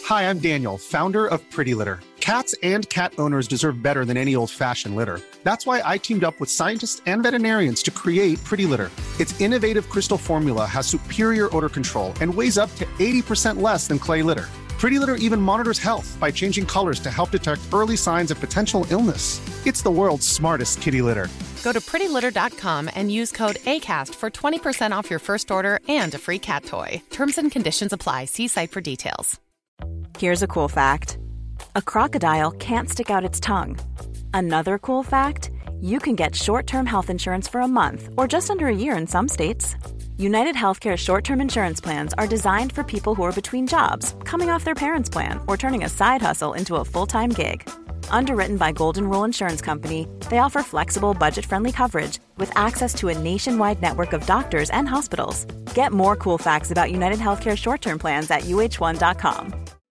Hi, I'm Daniel, founder of Pretty Litter. Cats and cat owners deserve better than any old-fashioned litter. That's why I teamed up with scientists and veterinarians to create Pretty Litter. Its innovative crystal formula has superior odor control and weighs up to 80% less than clay litter. Pretty Litter even monitors health by changing colors to help detect early signs of potential illness. It's the world's smartest kitty litter. Go to prettylitter.com and use code ACAST for 20% off your first order and a free cat toy. Terms and conditions apply. See site for details. Here's a cool fact. A crocodile can't stick out its tongue. Another cool fact, you can get short-term health insurance for a month or just under a year in some states. United Healthcare short-term insurance plans are designed for people who are between jobs, coming off their parents' plan, or turning a side hustle into a full-time gig. Underwritten by Golden Rule Insurance Company, they offer flexible, budget-friendly coverage with access to a nationwide network of doctors and hospitals. Get more cool facts about United Healthcare short-term plans at uh1.com.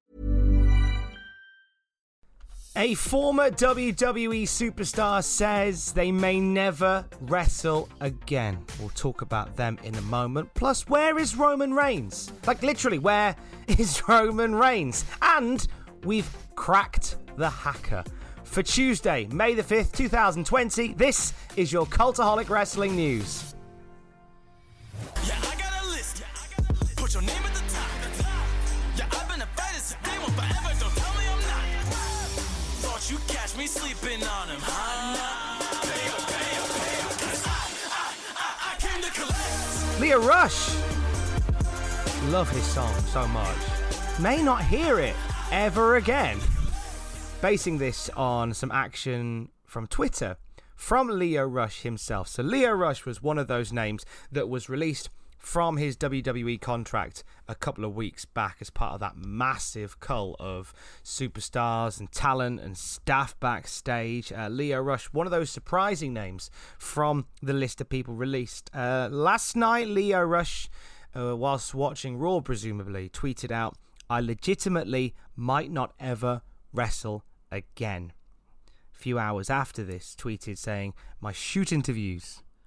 A former WWE superstar says they may never wrestle again. We'll talk about them in a moment. Plus, where is Roman Reigns? Like, literally, where is Roman Reigns? And we've cracked the hacker. For Tuesday, May the 5th, 2020, this is your Cultaholic Wrestling News. Yeah, I got a list. Put your name at the top. Yeah, I've been a fighter since day one forever. Don't tell me I'm not. Thought you catch me sleeping on him, huh? Pay up. 'Cause I came to collect. Leah Rush. Love his song so much. May not hear it ever again. Basing this on some action from Twitter from Lio Rush himself. So Lio Rush was one of those names that was released from his WWE contract a couple of weeks back as part of that massive cull of superstars and talent and staff backstage. Lio Rush, one of those surprising names from the list of people released. Last night, Lio Rush, whilst watching Raw presumably, tweeted out, "I legitimately might not ever wrestle again." A few hours after this, tweeted saying, my shoot interview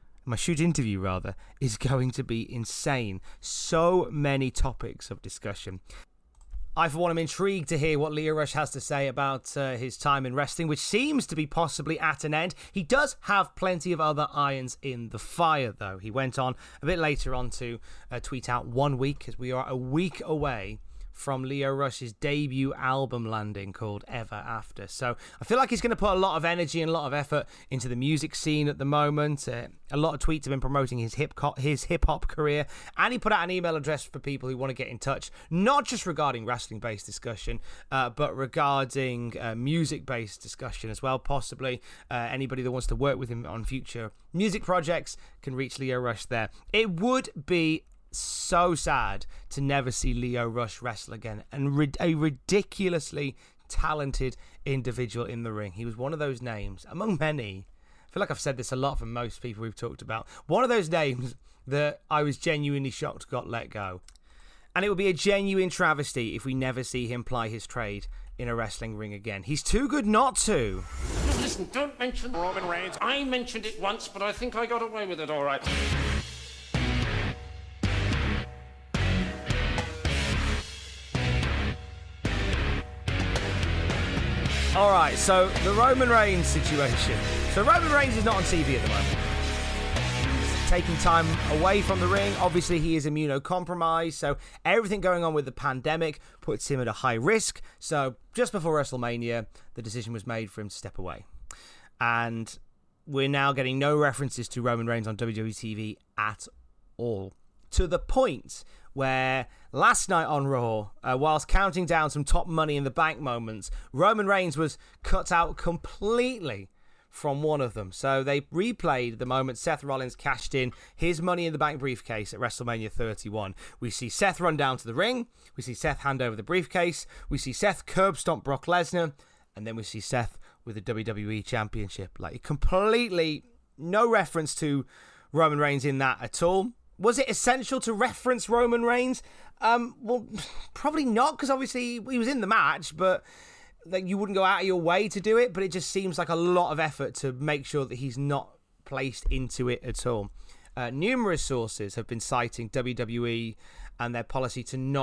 is going to be insane. So many topics of discussion. I, for one, am intrigued to hear what Lio Rush has to say about his time in wrestling, which seems to be possibly at an end. He does have plenty of other irons in the fire, though. He went on a bit later on to tweet out 1 week, as we are a week away from Lio Rush's debut album landing called Ever After. So I feel like he's going to put a lot of energy and a lot of effort into the music scene at the moment. A lot of tweets have been promoting his hip-hop career, and he put out an email address for people who want to get in touch, not just regarding wrestling-based discussion, but regarding music-based discussion as well, possibly. Anybody that wants to work with him on future music projects can reach Lio Rush there. It would be so sad to never see Lio Rush wrestle again, and a ridiculously talented individual in the ring. He was one of those names among many. I feel like I've said this a lot from most people we've talked about. One of those names that I was genuinely shocked got let go. And it would be a genuine travesty if we never see him ply his trade in a wrestling ring again. He's too good not to. Listen, don't mention Roman Reigns. I mentioned it once, but I think I got away with it all right. All right, so the Roman Reigns situation. So Roman Reigns is not on TV at the moment. He's taking time away from the ring. Obviously, he is immunocompromised, so everything going on with the pandemic puts him at a high risk. So just before WrestleMania, the decision was made for him to step away. And we're now getting no references to Roman Reigns on WWE TV at all. To the point where last night on Raw, whilst counting down some top Money in the Bank moments, Roman Reigns was cut out completely from one of them. So they replayed the moment Seth Rollins cashed in his Money in the Bank briefcase at WrestleMania 31. We see Seth run down to the ring. We see Seth hand over the briefcase. We see Seth curb stomp Brock Lesnar. And then we see Seth with the WWE Championship. Like, completely no reference to Roman Reigns in that at all. Was it essential to reference Roman Reigns? Well, probably not, because obviously he was in the match, but like, you wouldn't go out of your way to do it, but it just seems like a lot of effort to make sure that he's not placed into it at all. Numerous sources have been citing WWE and their policy to not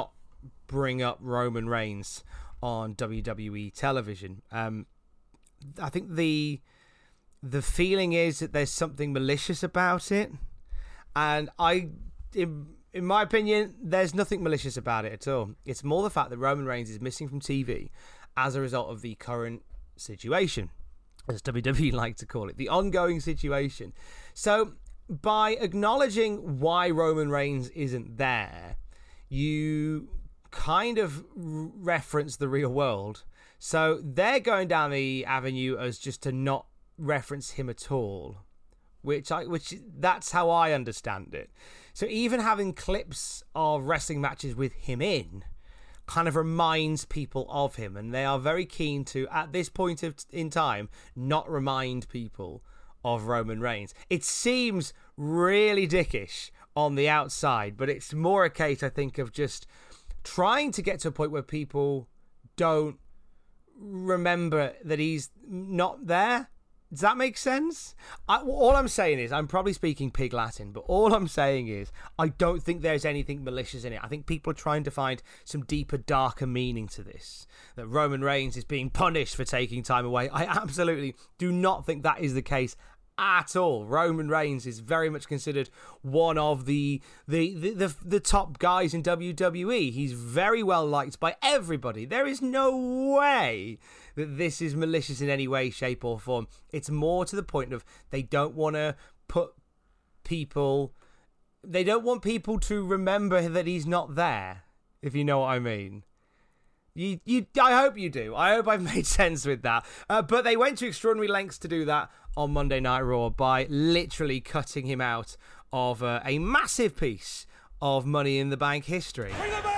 bring up Roman Reigns on WWE television. I think the feeling is that there's something malicious about it, and in my opinion, there's nothing malicious about it at all. It's more the fact that Roman Reigns is missing from TV as a result of the current situation, as WWE like to call it, the ongoing situation. So by acknowledging why Roman Reigns isn't there, you kind of reference the real world. So they're going down the avenue as just to not reference him at all, which that's how I understand it. So even having clips of wrestling matches with him in kind of reminds people of him, and they are very keen to, at this point in time, not remind people of Roman Reigns. It seems really dickish on the outside, but it's more a case, I think, of just trying to get to a point where people don't remember that he's not there. Does that make sense? All I'm saying is, I'm probably speaking pig Latin, but all I'm saying is, I don't think there's anything malicious in it. I think people are trying to find some deeper, darker meaning to this. That Roman Reigns is being punished for taking time away. I absolutely do not think that is the case at all. Roman Reigns is very much considered one of the top guys in WWE. He's very well liked by everybody. There is no way that this is malicious in any way, shape or form. It's more to the point of they don't want people to remember that he's not there, if you know what I mean. I hope you do. I hope I've made sense with that. But they went to extraordinary lengths to do that on Monday Night Raw by literally cutting him out of a massive piece of Money in the Bank history.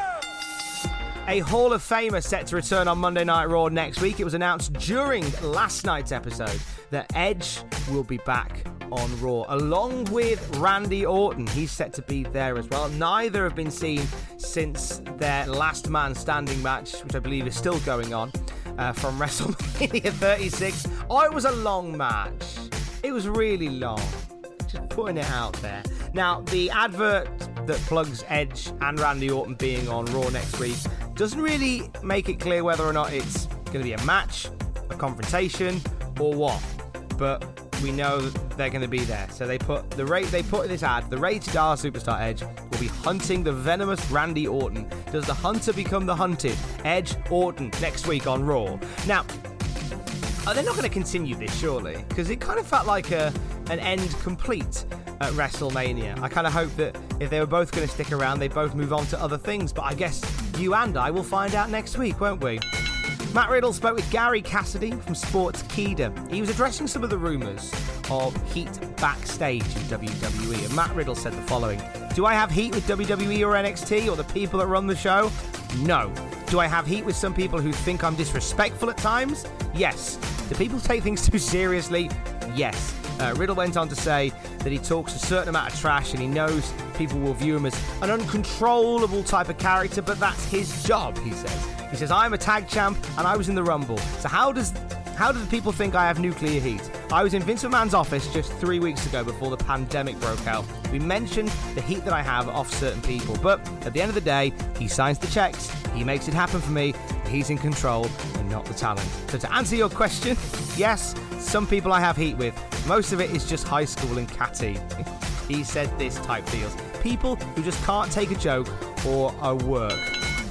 A Hall of Famer set to return on Monday Night Raw next week. It was announced during last night's episode that Edge will be back on Raw, along with Randy Orton. He's set to be there as well. Neither have been seen since their last man standing match, which I believe is still going on, from WrestleMania 36. Oh, it was a long match. It was really long. Just putting it out there. Now, the advert that plugs Edge and Randy Orton being on Raw next week doesn't really make it clear whether or not it's going to be a match, a confrontation, or what. But we know that they're going to be there. So they put in this ad, the rated R superstar Edge will be hunting the venomous Randy Orton. Does the hunter become the hunted? Edge Orton next week on Raw. Now, they're not going to continue this, surely, because it kind of felt like an end complete at WrestleMania. I kind of hope that if they were both going to stick around, they both move on to other things. But I guess you and I will find out next week, won't we? Matt Riddle spoke with Gary Cassidy from Sportskeeda. He was addressing some of the rumours of heat backstage in WWE, and Matt Riddle said the following: do I have heat with WWE or NXT or the people that run the show? No. Do I have heat with some people who think I'm disrespectful at times? Yes. Do people take things too seriously? Yes. Riddle went on to say that he talks a certain amount of trash and he knows people will view him as an uncontrollable type of character, but that's his job, he says. He says, I'm a tag champ and I was in the Rumble. So how do people think I have nuclear heat? I was in Vince McMahon's office just 3 weeks ago before the pandemic broke out. We mentioned the heat that I have off certain people, but at the end of the day, he signs the checks, he makes it happen for me, he's in control and not the talent. So to answer your question, yes, some people I have heat with. Most of it is just high school and catty. He said this type deals. People who just can't take a joke or a work.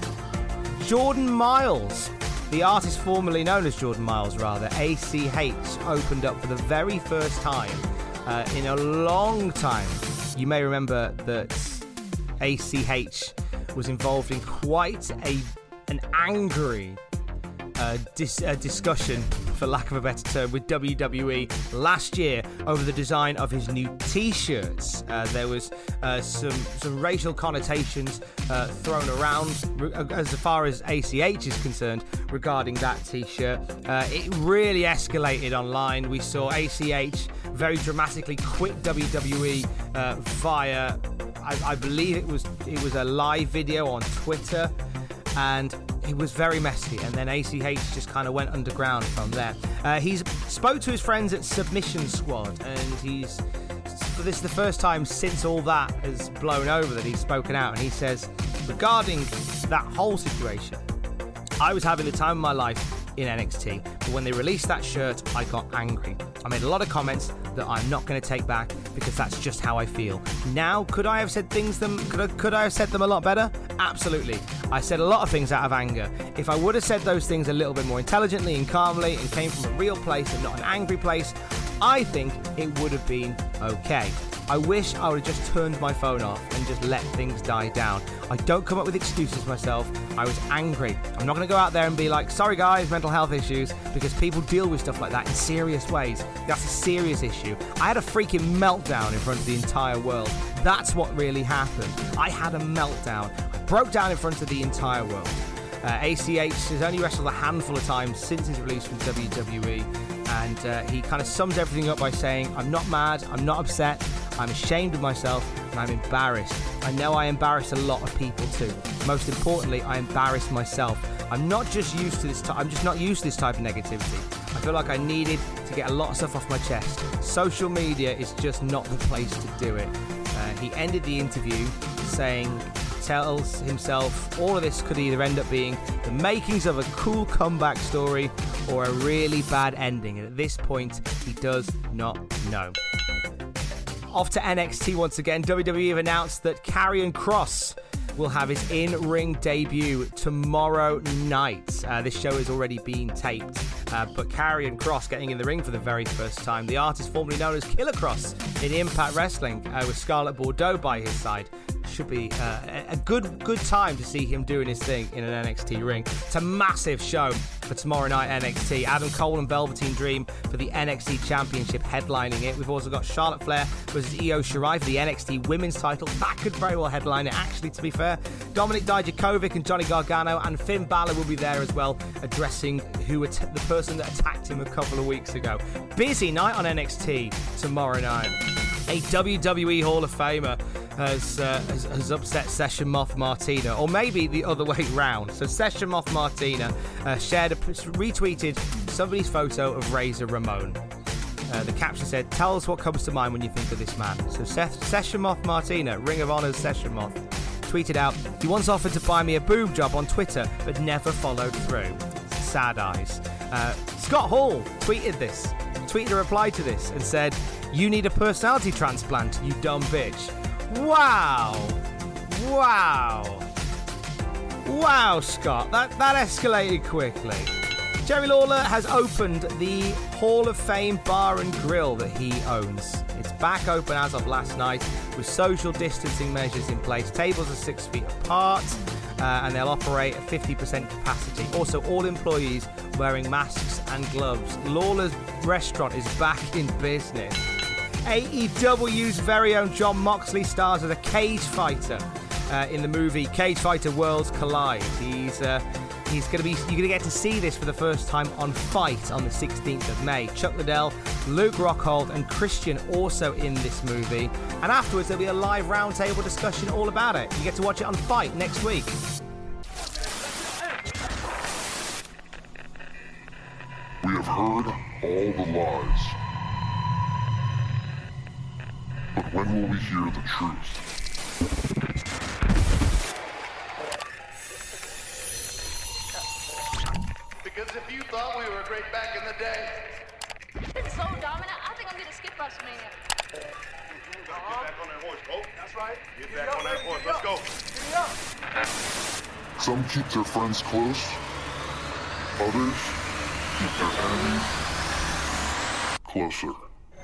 Jordan Miles, the artist formerly known as Jordan Miles, ACH, opened up for the very first time in a long time. You may remember that ACH was involved in quite an angry discussion, for lack of a better term, with WWE last year over the design of his new t-shirts. There was some racial connotations thrown around as far as ACH is concerned regarding that t-shirt. It really escalated online. We saw ACH very dramatically quit WWE via, I believe it was a live video on Twitter, and it was very messy, and then ACH just kind of went underground from there. He's spoke to his friends at Submission Squad, and this is the first time since all that has blown over that he's spoken out, and he says regarding that whole situation, I was having the time of my life in NXT, but when they released that shirt, I got angry. I made a lot of comments that I'm not going to take back because that's just how I feel. Now, could I have said could I have said them a lot better? Absolutely. I said a lot of things out of anger. If I would have said those things a little bit more intelligently and calmly and came from a real place and not an angry place, I think it would have been okay. I wish I would have just turned my phone off and just let things die down. I don't come up with excuses myself. I was angry. I'm not going to go out there and be like, sorry guys, mental health issues, because people deal with stuff like that in serious ways. That's a serious issue. I had a freaking meltdown in front of the entire world. That's what really happened. I had a meltdown. I broke down in front of the entire world. ACH has only wrestled a handful of times since his release from WWE, and he kind of sums everything up by saying, I'm not mad, I'm not upset, I'm ashamed of myself, and I'm embarrassed. I know I embarrass a lot of people too. Most importantly, I embarrass myself. I'm not just used to this. I'm just not used to this type of negativity. I feel like I needed to get a lot of stuff off my chest. Social media is just not the place to do it. He ended the interview saying, tells himself all of this could either end up being the makings of a cool comeback story or a really bad ending. And at this point, he does not know. Off to NXT once again. WWE have announced that Karrion Kross will have his in-ring debut tomorrow night. This show has already been taped, but Karrion Kross getting in the ring for the very first time. The artist formerly known as Killer Kross in Impact Wrestling, with Scarlett Bordeaux by his side. Should be a good time to see him doing his thing in an NXT ring. It's a massive show for tomorrow night NXT. Adam Cole and Velveteen Dream for the NXT Championship headlining it. We've also got Charlotte Flair versus Io Shirai for the NXT Women's title. That could very well headline it, actually, to be fair. Dominic Dijakovic and Johnny Gargano and Finn Balor will be there as well, addressing the person that attacked him a couple of weeks ago. Busy night on NXT tomorrow night. A WWE Hall of Famer has upset Session Moth Martina, or maybe the other way round. So Session Moth Martina retweeted somebody's photo of Razor Ramon. The caption said, tell us what comes to mind when you think of this man. So Session Moth Martina, Ring of Honor's Session Moth, tweeted out, he once offered to buy me a boob job on Twitter, but never followed through. Sad eyes. Scott Hall tweeted a reply to this and said, you need a personality transplant, you dumb bitch. Wow, Scott, that escalated quickly. Jerry Lawler has opened the Hall of Fame bar and grill that he owns. It's back open as of last night with social distancing measures in place. Tables are 6 feet apart, and they'll operate at 50% capacity. Also, all employees wearing masks and gloves. Lawler's restaurant is back in business. AEW's very own Jon Moxley stars as a cage fighter in the movie Cage Fighter Worlds Collide. You're going to get to see this for the first time on Fight on the 16th of May. Chuck Liddell, Luke Rockhold and Christian also in this movie. And afterwards there'll be a live roundtable discussion all about it. You get to watch it on Fight next week. We have heard all the lies. But when will we hear the truth? Because if you thought we were great back in the day. It's so dominant, I think I'm gonna skip WrestleMania. Get back on that horse, Bo. That's right. Get back on that horse. Let's go. Get up. Some keep their friends close. Others keep their enemies closer.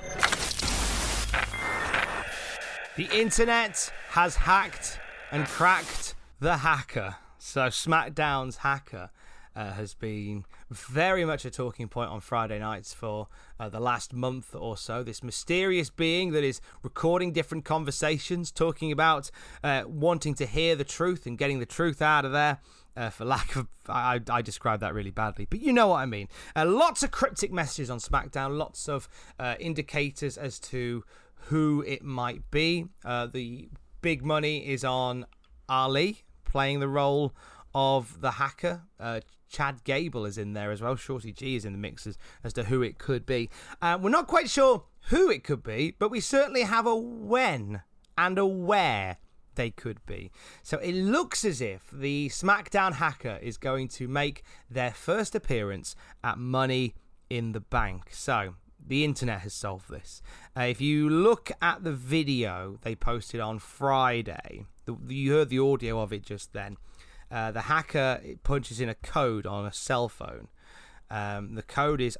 The internet has hacked and cracked the hacker. So SmackDown's hacker has been very much a talking point on Friday nights for the last month or so. This mysterious being that is recording different conversations, talking about wanting to hear the truth and getting the truth out of there. For lack of, I described that really badly, but you know what I mean. Lots of cryptic messages on SmackDown, lots of indicators as to who it might be. The big money is on Ali playing the role of the hacker. Chad Gable is in there as well. Shorty G is in the mix as to who it could be. We're not quite sure who it could be, but we certainly have a when and a where they could be. So it looks as if the SmackDown hacker is going to make their first appearance at Money in the Bank. So the internet has solved this. If you look at the video they posted on Friday, you heard the audio of it just then. The hacker punches in a code on a cell phone. The code is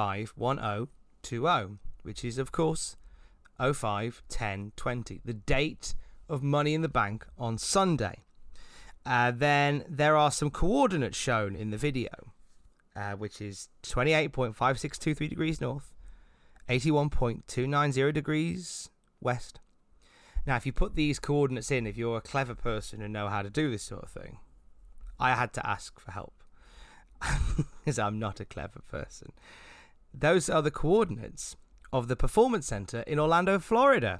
051020, which is, of course, 051020, the date of Money in the Bank on Sunday. Then there are some coordinates shown in the video, which is 28.5623 degrees north, 81.290 degrees west. Now, if you put these coordinates in, if you're a clever person and know how to do this sort of thing, I had to ask for help because I'm not a clever person. Those are the coordinates of the Performance Center in Orlando, Florida,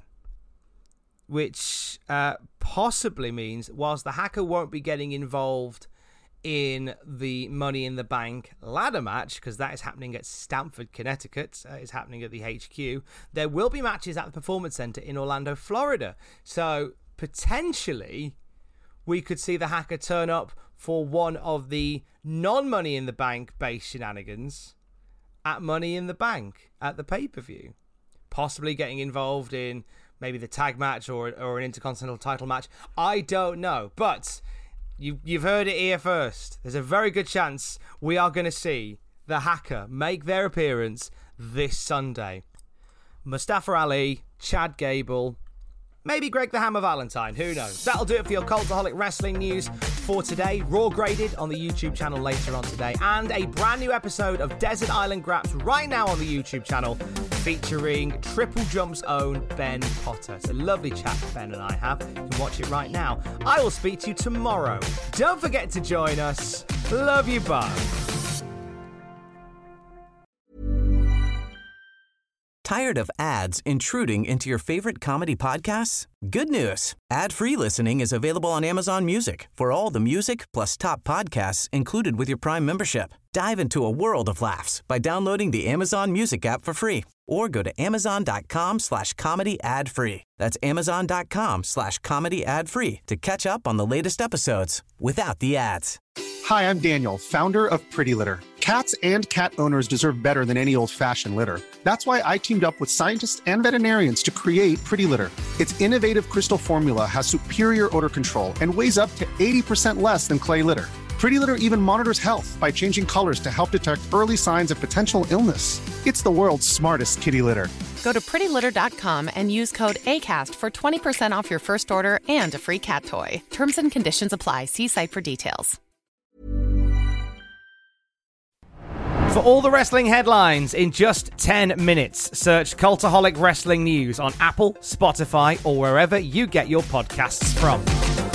which possibly means whilst the hacker won't be getting involved in the Money in the Bank ladder match, because that is happening at Stamford, Connecticut, is happening at the HQ, there will be matches at the Performance Center in Orlando, Florida. So potentially we could see the hacker turn up for one of the non-Money in the Bank based shenanigans at Money in the Bank at the pay-per-view, possibly getting involved in maybe the tag match or an Intercontinental title match. I don't know, but you've heard it here first. There's a very good chance we are going to see the hacker make their appearance this Sunday. Mustafa Ali, Chad Gable, maybe Greg the Hammer Valentine, who knows? That'll do it for your Cultaholic Wrestling news for today. Raw graded on the YouTube channel later on today, and a brand new episode of Desert Island Graps right now on the YouTube channel featuring Triple Jump's own Ben Potter. It's a lovely chat Ben and I have. You can watch it right now. I will speak to you tomorrow. Don't forget to join us. Love you, bye. Tired of ads intruding into your favorite comedy podcasts? Good news. Ad-free listening is available on Amazon Music for all the music plus top podcasts included with your Prime membership. Dive into a world of laughs by downloading the Amazon Music app for free or go to amazon.com/comedy ad-free. That's amazon.com/comedy ad-free to catch up on the latest episodes without the ads. Hi, I'm Daniel, founder of Pretty Litter. Cats and cat owners deserve better than any old-fashioned litter. That's why I teamed up with scientists and veterinarians to create Pretty Litter. Its innovative crystal formula has superior odor control and weighs up to 80% less than clay litter. Pretty Litter even monitors health by changing colors to help detect early signs of potential illness. It's the world's smartest kitty litter. Go to prettylitter.com and use code ACAST for 20% off your first order and a free cat toy. Terms and conditions apply. See site for details. For all the wrestling headlines in just 10 minutes, search Cultaholic Wrestling News on Apple, Spotify, or wherever you get your podcasts from.